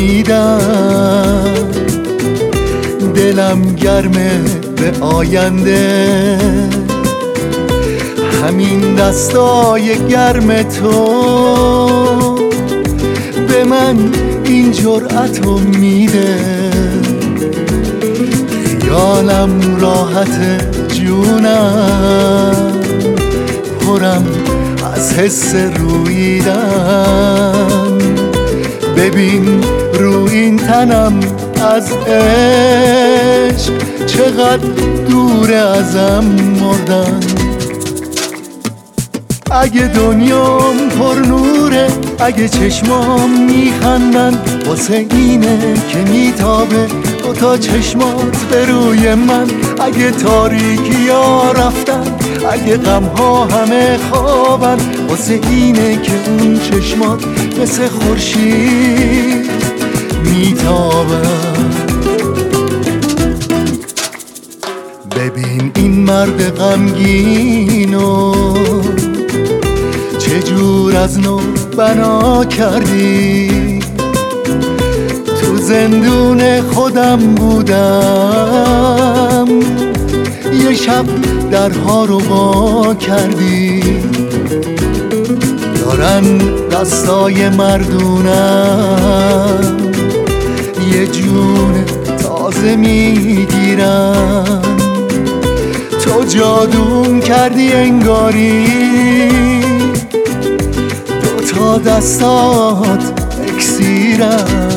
امیدم، دلم گرمه به آینده. همین دستای گرم تو به من این جرأتو میده. خیالم راحت جونم، پرم از حس روییدن. ببین رو این تنم از عشق چقدر دوره ازم مردن. اگه دنیام پر نوره، اگه چشمام میخندن، واسه اینه که میتابه دوتا چشمات به روی من. اگه تاریکی ها رفتن، اگه غمها همه خوابن، واسه اینه که اون چشمات مثل خورشید میتابن. ببین این مرد غمگینو چجور از نو بنا کردی. تو زندون خودم بودم، یه شب درها رو وا کردی. دارن دستای مردونم یه جون تازه میگیرن. تو جادوم کردی انگاری، دوتا دستات اکسیرن.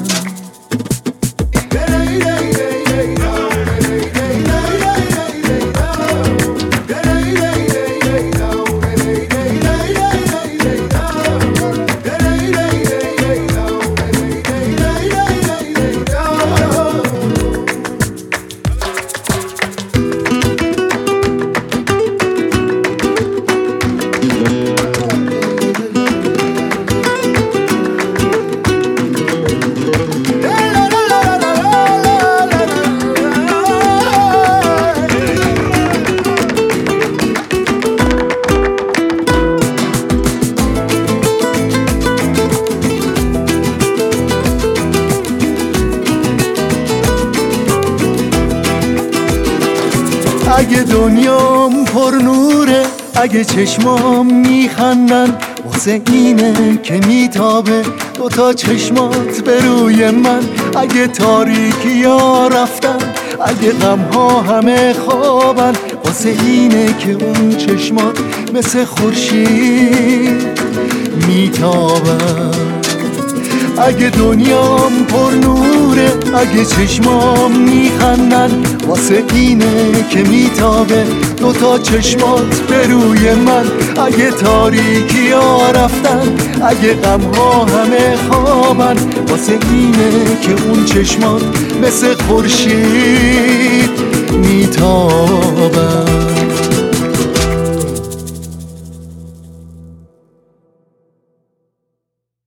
اگه دنیام پر نوره، اگه چشمام میخندن، واسه اینه که میتابه دوتا چشمات به روی من. اگه تاریکی ها رفتن، اگه غمها همه خوابن، واسه اینه که اون چشمات مثل خورشید میتابن. اگه دنیام پر نوره، اگه چشمام میخندن، واسه اینه که میتابه دوتا چشمات به روی من. اگه تاریکی ها رفتن، اگه غمها همه خوابن، واسه اینه که اون چشمات مثل خورشید میتابن.